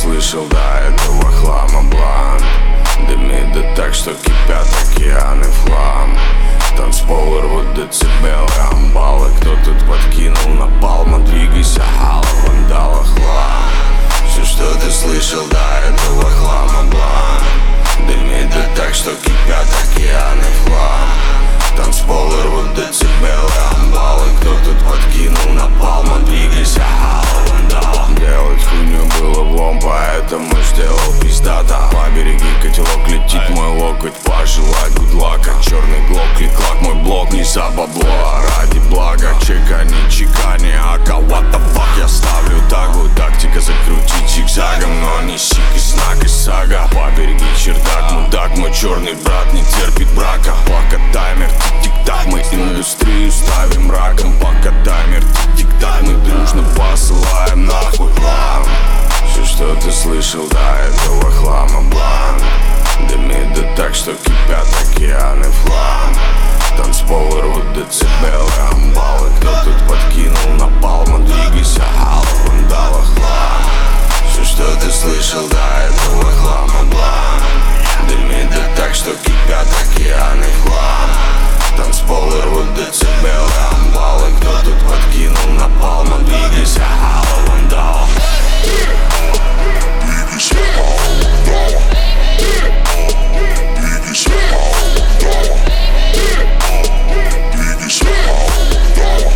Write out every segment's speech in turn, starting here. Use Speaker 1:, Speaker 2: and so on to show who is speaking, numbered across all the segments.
Speaker 1: слышал до этого хлама бланк? Дымит да так, что кипят океаны в хлам. Танцполы рвут децибелы, амбалы. Кто тут подкинул напалма? Двигайся, хала, вандала, хлам. Все, что ты слышал до этого хлама бланк? Дымит да так, что кипят океаны в хлам. Танцполы рвут децибелы, амбалы. Кто тут подкинул напалма? Двигайся, хала, вандала. Делать хуйню было влом, поэтому сделал пиздата. Побереги котелок, летит мой локоть, пожелать гудлака. Черный глок, клик-клак, мой блок не за бабло, а ради блага. Чекани, чекани, ака, what the fuck. Я ставлю тагу, тактика закрутить зигзагом, но не сик и знак и сага. Побереги чердак, мудак, мой черный брат не терпит брака. Пока таймер, тик-тик-так, мы индустрию ставим раком. Пока таймер, тик-тик-так, мы дружно посылаем нахуй хлам. Все, что ты слышал до этого хлама бланк? Дымит да так, что кипят океаны в хлам. Танцполы рвут децибелы, амбалы. Кто тут подкинул напалма? Двигайся, хала, вандала, хлам. Все, что ты слышал до этого хлама бланк? Дымит да так, что кипят океаны в хлам. Танцполы рвут децибелы, амбалы. Кто тут подкинул напалма? Двигайся, хала, вандала. Двигайся, хала, вандала. Двигайся, хала, вандала. Двигайся, хала, вандала.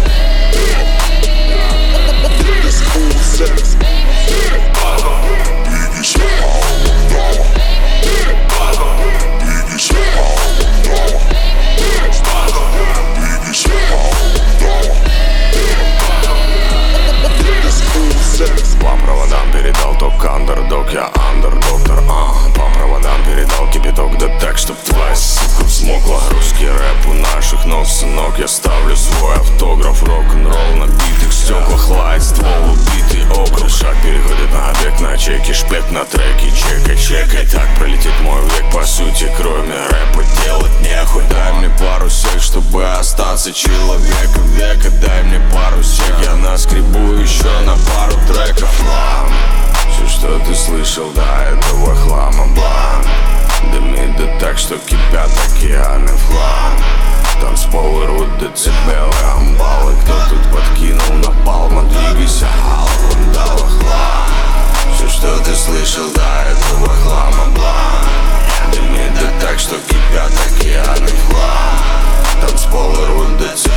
Speaker 1: This cool sex. Двигайся, хала, вандала. Двигайся, хала, вандала. Двигайся, хала, вандала. This cool sex. По проводам передал ток андердог, я андердоктор, По проводам передал кипяток, да так, чтоб твоя сука взмокла. Русский рэп у наших ног, сынок, я ставлю свой автограф. Рок-н-ролл на битых стеклах, лайт, ствол, убитый округ. Шаг переходит на объект, на чеке, шпек на треке. Чекай, чекай, так пролетит мой век. По сути, кроме рэпа делать нехуй. Дай мне пару сек, чтобы остаться человеком века. Дай мне пару сек, я наскребу еще на пару треков. Все, что ты слышал до этого хлама бланк? Дымит да так, что кипят океаны в хлам. Танцполы рвут децибелы, амбалы. Кто тут подкинул напалма? Двигайся, хала, вандала, хлам. Все, что ты слышал до этого хлама бланк? Дымит да так, что кипят океаны в хлам. Танцполы рвут децибелы.